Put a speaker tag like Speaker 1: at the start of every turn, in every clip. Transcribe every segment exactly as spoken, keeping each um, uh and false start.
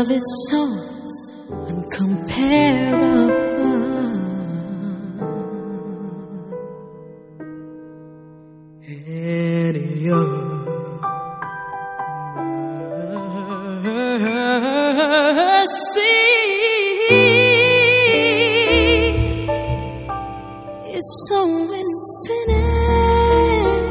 Speaker 1: love is so uncomparable. Any mercy is so infinite.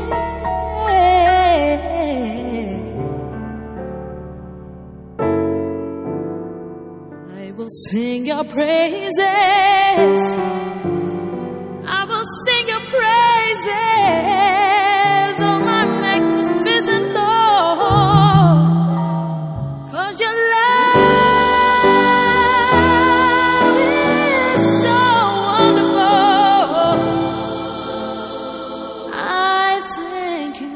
Speaker 1: I will sing your praises. I will sing your praises, oh my magnificent Lord, 'cause your love is so wonderful. I thank you,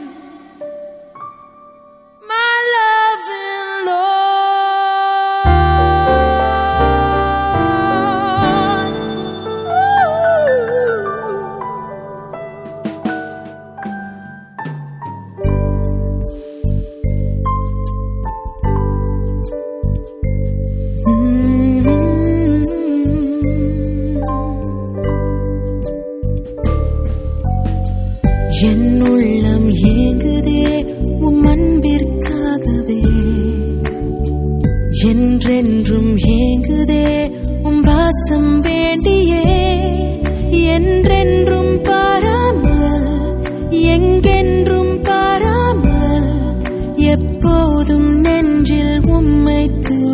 Speaker 1: my loving Lord. என் உள்ளம் ஏங்குதே உம் அன்பிற்காகவே, என்றென்றும் ஏங்குதே உம் வாசம் வேண்டியே, என்றென்றும் பாராமல் எங்கென்றும் பாராமல் எப்போதும் நெஞ்சில் உம்மை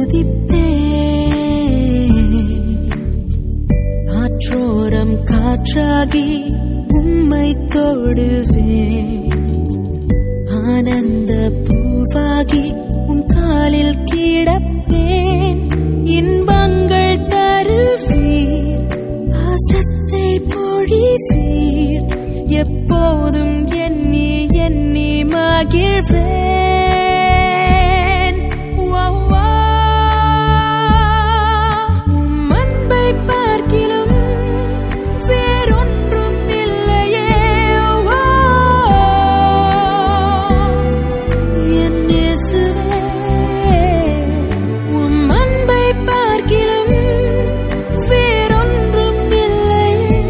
Speaker 1: துதிப்பேன். ஆற்றோரம் காற்றாகி உம்மை தொடுவேன், ஆனந்த பூவாகி உம் காலில் கிடப்பேன். இன்பங்கள் தருவீர், பாசத்தை பொழிவீர், எப்போதும் எண்ணி எண்ணி மகிழ்வேன். உம் அன்பை பார்க்கிலும் வேறொன்றும் இல்லையே. என் இயேசுவே, உம் அன்பை பார்க்கிலும் வேறொன்றும் இல்லையே.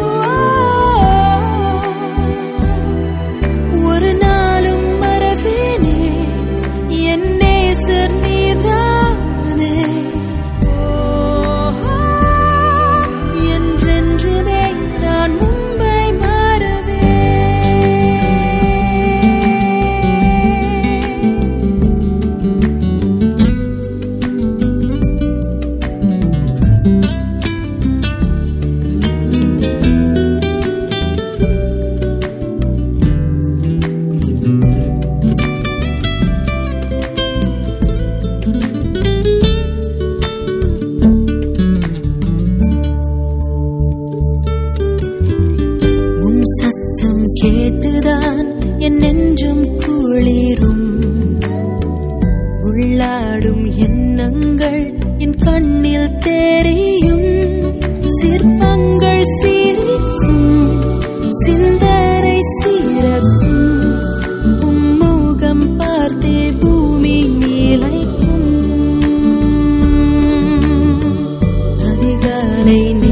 Speaker 1: ஒரு நாளும் மறவேனே, என் நேசர் நீர்தானே. என்றென்றுமே நான் உம்மை மறவேன். உம் சத்தம் கேட்டுதான் என் நெஞ்சம் குளிரும், உள்ளாடும் எண்ணங்கள் என் கண்ணில் தெரியும். சிற்பங்கள் சிரிக்கும், சிந்தனை சீரக்கும், உம் முகம் பார்த்தே பூமி நிலைக்கும். அதிகாலை